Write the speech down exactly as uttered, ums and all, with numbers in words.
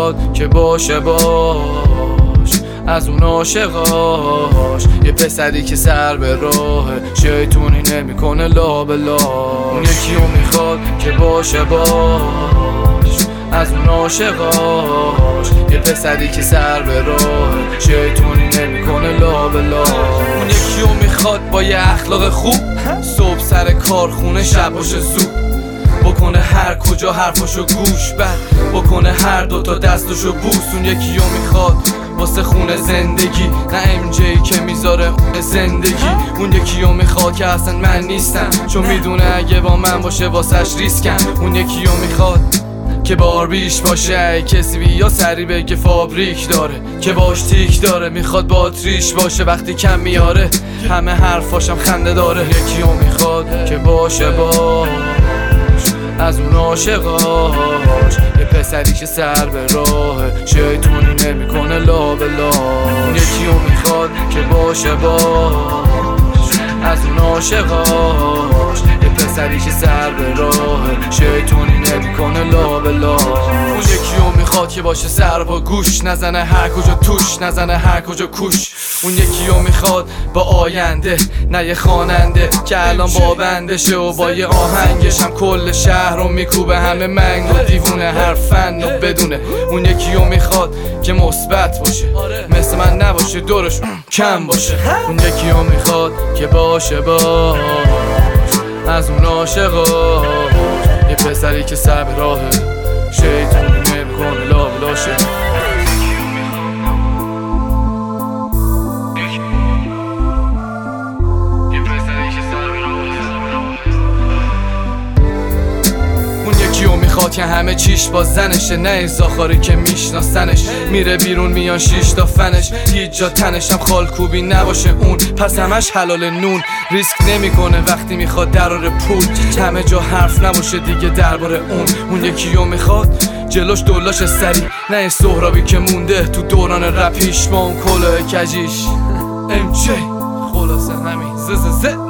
میخواد که باشه باش از اون عاشقاش، یه پسری که سر به راه شیطونی نمیکنه لا به لا. اون یکیو میخواد که باشه باش از اون عاشقاش، یه پسری که سر به راه شیطونی نمیکنه لا به لا. اون یکیو میخواد با یه اخلاق خوب صبح سر کارخونه شب باشه زود، بکنه هر کجا حرفاشو گوش بد، بکنه هر دوتا دستاشو بوس. اون یکیو میخواد واسه خونه زندگی، نه ام جی که میذاره زندگی. اون یکیو میخواد که اصلا من نیستم، چون میدونه اگه با من باشه واسش ریسکم. اون یکیو میخواد که باربیش باشه، کسی بیا سری بگه فابریک داره، که باش تیک داره، میخواد باتریش باشه وقتی کم میاره، همه حرفاشم خنده داره. یکیو میخواد که باشه باش از اون عاشقاش، یه پسری که سر به راه شیطونی نمیکنه لا به لا. اون یکیو میخواد که باشه باش از اون عاشقاش، یه پسری که سر به راه شیطونی نمیکنه لا به لا. اون یکیو میخواد که باشه سر با گوش، نزنه هر کجا توش، نزنه هر کجا کوش. اون یکیو میخواد با آینده، نه یه خواننده که الان با بندشه و با یه آهنگش هم کل شهر رو میکوبه، همه منگ و دیوونه هر فن رو بدونه. اون یکیو میخواد که مثبت باشه، مثل من نباشه دورش کم باشه. اون یکیو میخواد که باشه باش از اون عاشقاش، یه پسری که سر به راه شیطونی نمیکنه لا بلاشه. میخواد که همه چیش با زنشه، نه این زاخاری که میشناسنش، میره بیرون میان شیش تا فنش، هیچ جا تنشم خالکوبی نباشه اون، پس همش حلال نون. ریسک نمیکنه وقتی میخواد درار پول، همه جا حرف نباشه دیگه درباره اون. اون یکیو میخواد جلوش دولاش سری، نه این سهرابی که مونده تو دوران رپیش با اون کلاه کجیش. ام جی خلاصه همین ز ز ز